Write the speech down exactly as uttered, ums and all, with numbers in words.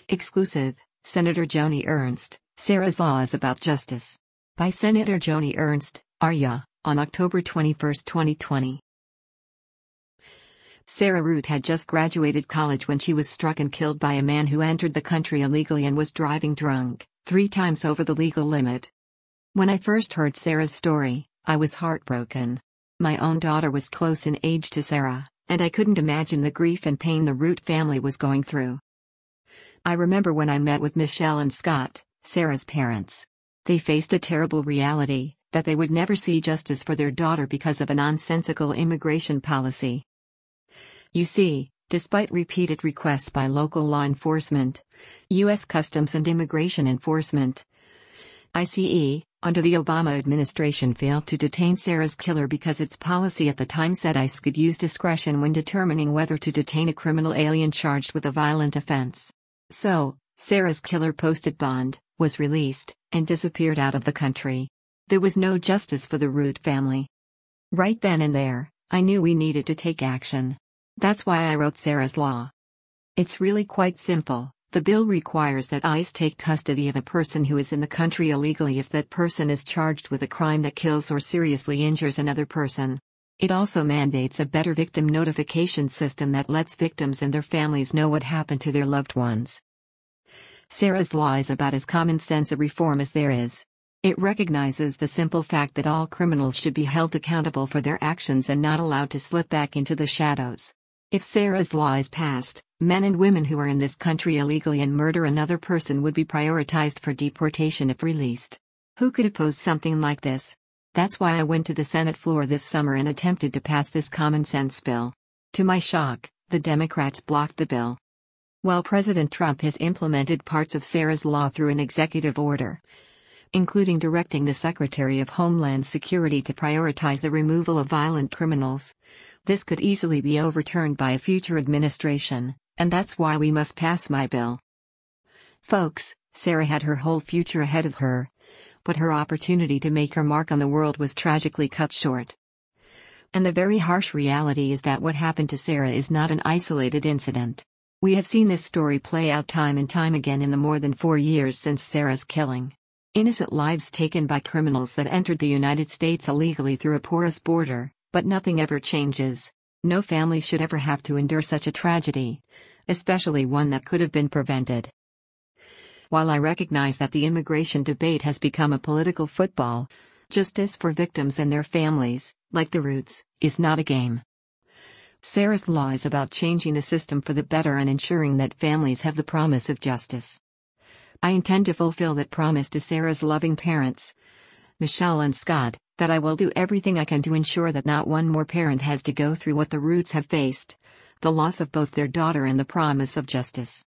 Exclusive, Senator Joni Ernst, Sarah's Law is About Justice. By Senator Joni Ernst, Arya, on October twenty-first, twenty twenty. Sarah Root had just graduated college when she was struck and killed by a man who entered the country illegally and was driving drunk, three times over the legal limit. When I first heard Sarah's story, I was heartbroken. My own daughter was close in age to Sarah, and I couldn't imagine the grief and pain the Root family was going through. I remember when I met with Michelle and Scott, Sarah's parents. They faced a terrible reality, that they would never see justice for their daughter because of a nonsensical immigration policy. You see, despite repeated requests by local law enforcement, U S Customs and Immigration Enforcement, I C E, under the Obama administration failed to detain Sarah's killer because its policy at the time said ICE could use discretion when determining whether to detain a criminal alien charged with a violent offense. So, Sarah's killer posted bond, was released, and disappeared out of the country. There was no justice for the Root family. Right then and there, I knew we needed to take action. That's why I wrote Sarah's Law. It's really quite simple. The bill requires that ICE take custody of a person who is in the country illegally if that person is charged with a crime that kills or seriously injures another person. It also mandates a better victim notification system that lets victims and their families know what happened to their loved ones. Sarah's Law is about as common sense a reform as there is. It recognizes the simple fact that all criminals should be held accountable for their actions and not allowed to slip back into the shadows. If Sarah's Law is passed, men and women who are in this country illegally and murder another person would be prioritized for deportation if released. Who could oppose something like this? That's why I went to the Senate floor this summer and attempted to pass this common sense bill. To my shock, the Democrats blocked the bill. While President Trump has implemented parts of Sarah's Law through an executive order, including directing the Secretary of Homeland Security to prioritize the removal of violent criminals, this could easily be overturned by a future administration, and that's why we must pass my bill. Folks, Sarah had her whole future ahead of her, but her opportunity to make her mark on the world was tragically cut short. And the very harsh reality is that what happened to Sarah is not an isolated incident. We have seen this story play out time and time again in the more than four years since Sarah's killing. Innocent lives taken by criminals that entered the United States illegally through a porous border, but nothing ever changes. No family should ever have to endure such a tragedy, especially one that could have been prevented. While I recognize that the immigration debate has become a political football, justice for victims and their families, like the Roots, is not a game. Sarah's Law is about changing the system for the better and ensuring that families have the promise of justice. I intend to fulfill that promise to Sarah's loving parents, Michelle and Scott, that I will do everything I can to ensure that not one more parent has to go through what the Roots have faced, the loss of both their daughter and the promise of justice.